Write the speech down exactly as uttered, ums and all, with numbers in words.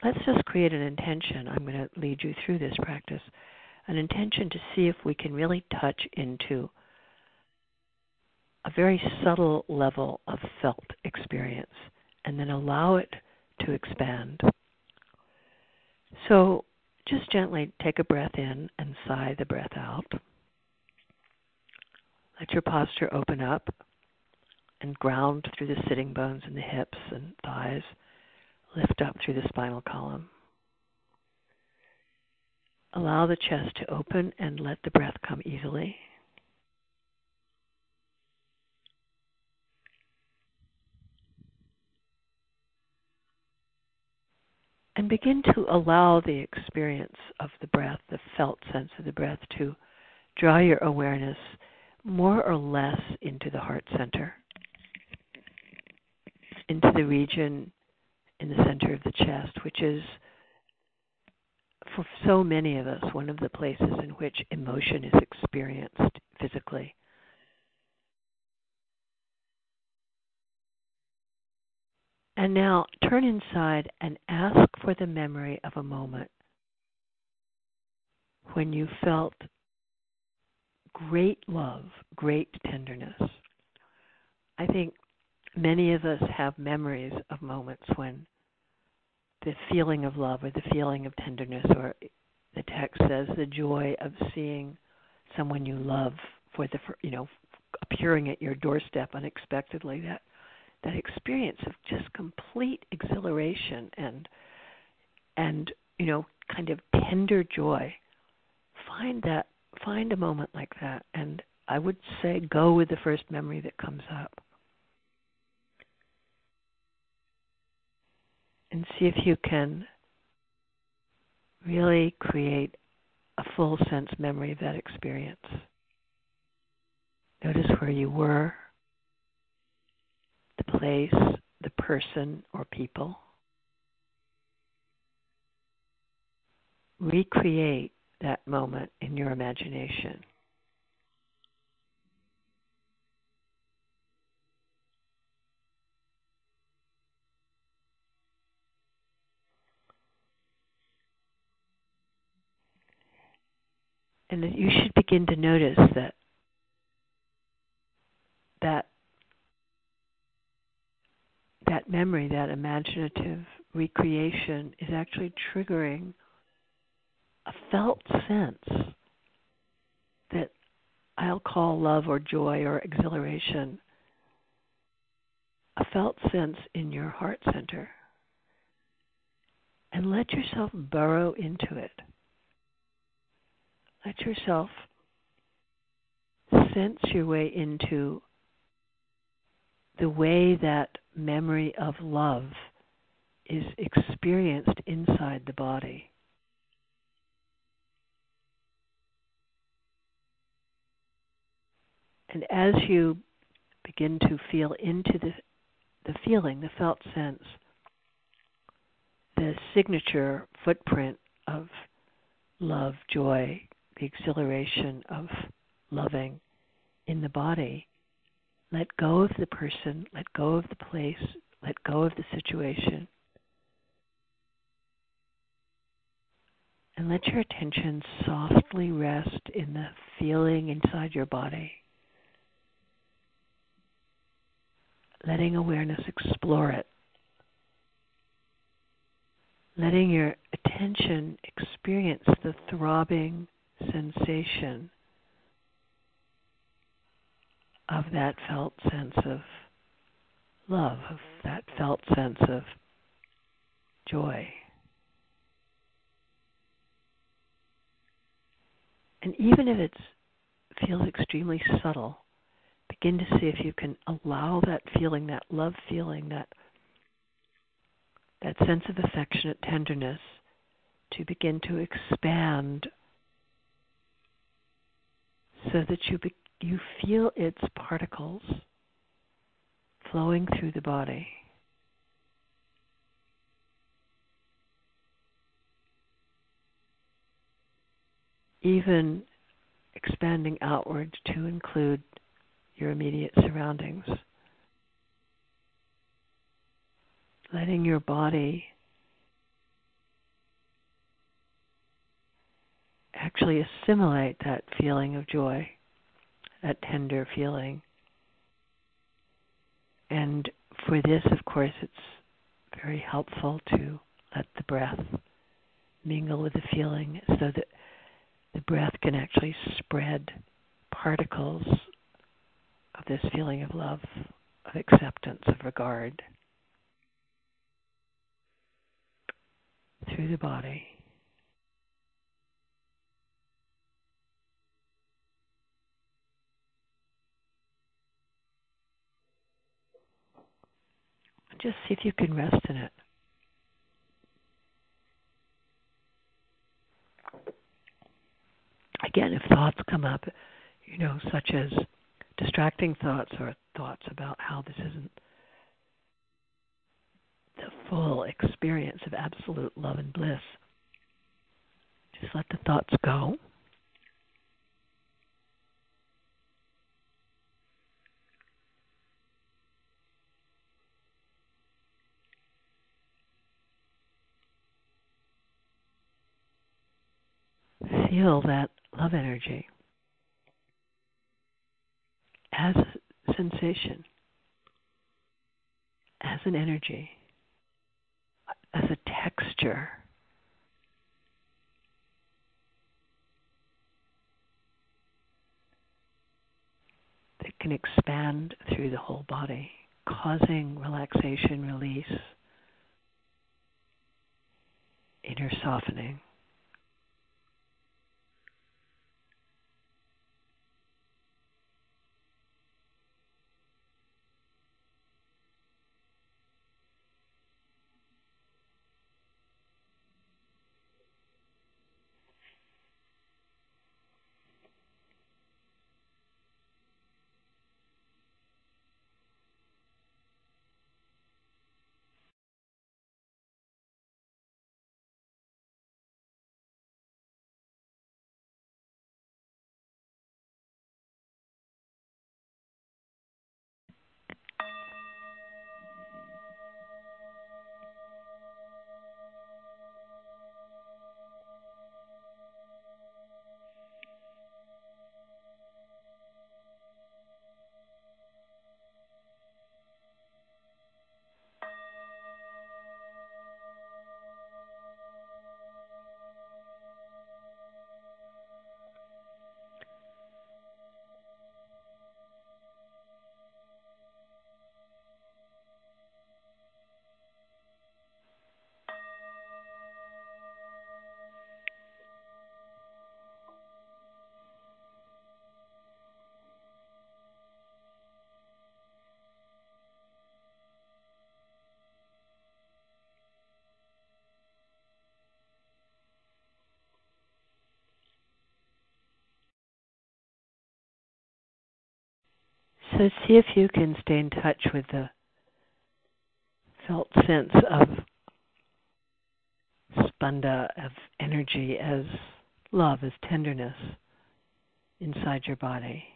let's just create an intention. I'm going to lead you through this practice. An intention to see if we can really touch into a very subtle level of felt experience and then allow it to expand. So just gently take a breath in and sigh the breath out. Let your posture open up and ground through the sitting bones and the hips and thighs. Lift up through the spinal column. Allow the chest to open and let the breath come easily. And begin to allow the experience of the breath, the felt sense of the breath, to draw your awareness more or less into the heart center, into the region in the center of the chest, which is, for so many of us, one of the places in which emotion is experienced physically. And now turn inside and ask for the memory of a moment when you felt great love, great tenderness. I think many of us have memories of moments when the feeling of love or the feeling of tenderness, or the text says the joy of seeing someone you love for the, you know, appearing at your doorstep unexpectedly, that that experience of just complete exhilaration and and you know, kind of tender joy. Find that find a moment like that, and I would say go with the first memory that comes up. And see if you can really create a full sense memory of that experience. Notice where you were, the place, the person or people. Recreate that moment in your imagination. And that you should begin to notice that that that memory, that imaginative recreation is actually triggering a felt sense that I'll call love or joy or exhilaration, a felt sense in your heart center. And let yourself burrow into it. Let yourself sense your way into the way that memory of love is experienced inside the body. And as you begin to feel into the, the feeling, the felt sense, the signature footprint of love, joy, the exhilaration of loving in the body, let go of the person, let go of the place, let go of the situation, and let your attention softly rest in the feeling inside your body, letting awareness explore it, letting your attention experience the throbbing sensation of that felt sense of love, of that felt sense of joy. And even if it feels extremely subtle, begin to see if you can allow that feeling, that love feeling, that that sense of affectionate tenderness to begin to expand so that you be, you feel its particles flowing through the body. Even expanding outward to include your immediate surroundings. Letting your body actually assimilate that feeling of joy, that tender feeling. And for this, of course, it's very helpful to let the breath mingle with the feeling so that the breath can actually spread particles of this feeling of love, of acceptance, of regard through the body. Just see if you can rest in it. Again, if thoughts come up, you know, such as distracting thoughts or thoughts about how this isn't the full experience of absolute love and bliss, just let the thoughts go. Feel that love energy as a sensation, as an energy, as a texture. That can expand through the whole body, causing relaxation, release, inner softening. So see if you can stay in touch with the felt sense of spanda, of energy as love, as tenderness inside your body.